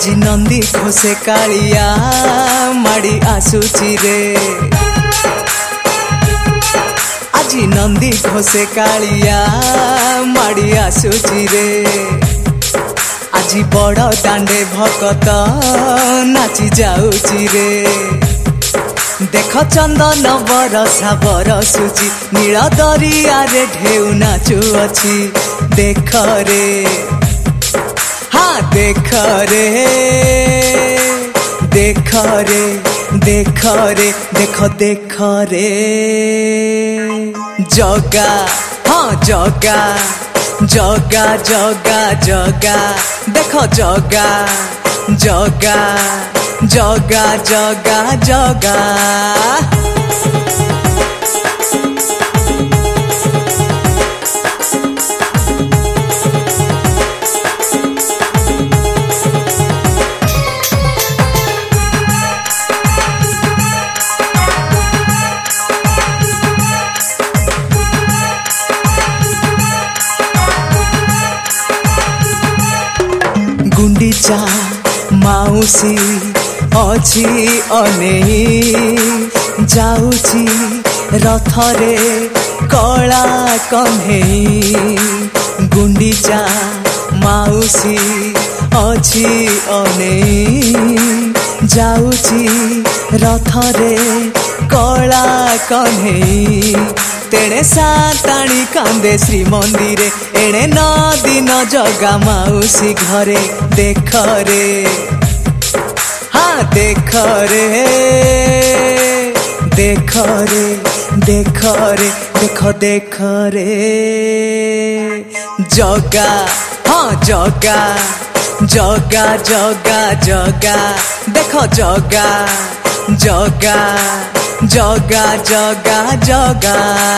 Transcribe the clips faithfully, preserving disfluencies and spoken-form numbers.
आज नंदी घोषे कालिया माड़ी आसुची रे। आज नंदी घोषे कालिया माड़ी आसुची रे। आज बड़ दांडे भकत नाची जाऊची रे। देख चंदन बरसा बरसुची नील दरिया रे ढेउ नाचुअछि। देख रे हाँ देख रे देख रे देख रे देख देख रे जगा हाँ जगा जगा जगा जगा देख जगा जगा जगा जगा जगा। गुंडीचा माउसी अछि अनेई जाउची रथरे कला कन्हेई। गुंडीचा माउसी अछि अनेई जाउची रथरे कला कन्हेई। तेणे साताणी कांदे श्री मंदिरे एणे नदी न जगा माउसी घरे। देख रे हाँ देख रे देख रे देख रे देख देख रे जगा हाँ जगा जगा जगा जगा देख जगा जगा जगा जगा जगा।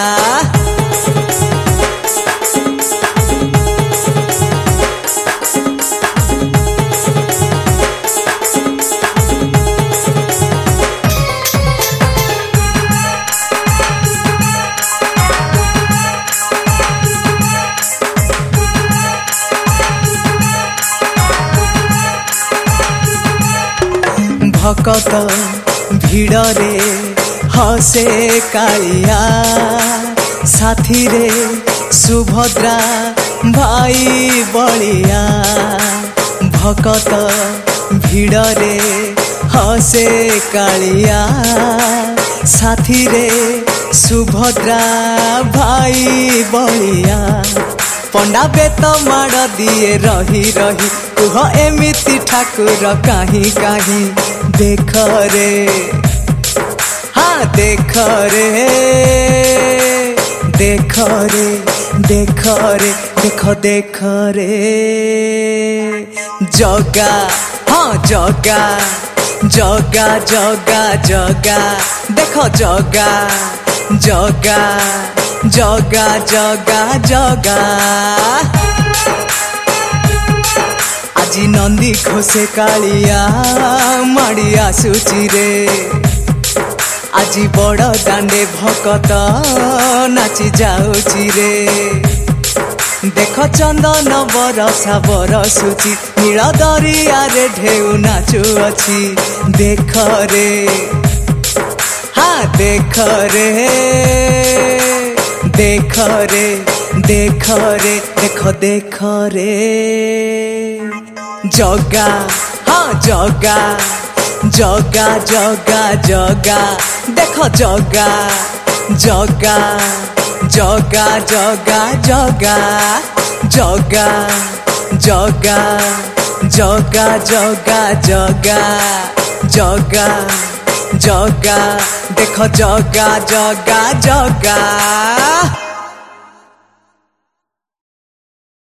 भकत भीड़ रे हसे कालिया साथी रे सुभद्रा भाई बलिया। भकत भीड़ रे हसे कालिया साथी रे सुभद्रा भाई बलिया। पंडा बेत माड़ दिए रही रही कुह एमिति ठाकुर कहीं कहीं। देख रे हाँ देख रे देख रे देख रे देख देख रे जगा हाँ जगा जगा जगा जगा देख जगा जगा जगा जगा जगा। आज नंदी घोषे कालिया माड़ी आसुची रे। आज बड़ दांडे भकत नाची जाऊची रे। देख चंदन बरसा बरसुची नील दरिया रे ढेउ नाचुअछि। देख रे हाँ देख रे देख रे देख रे देख देख रे जगा हाँ जगा जगा जगा जगा देख जगा जगा जगा जगा जगा जगा जगा जगा जगा जगा जगा जगा देख जगा जगा जगा।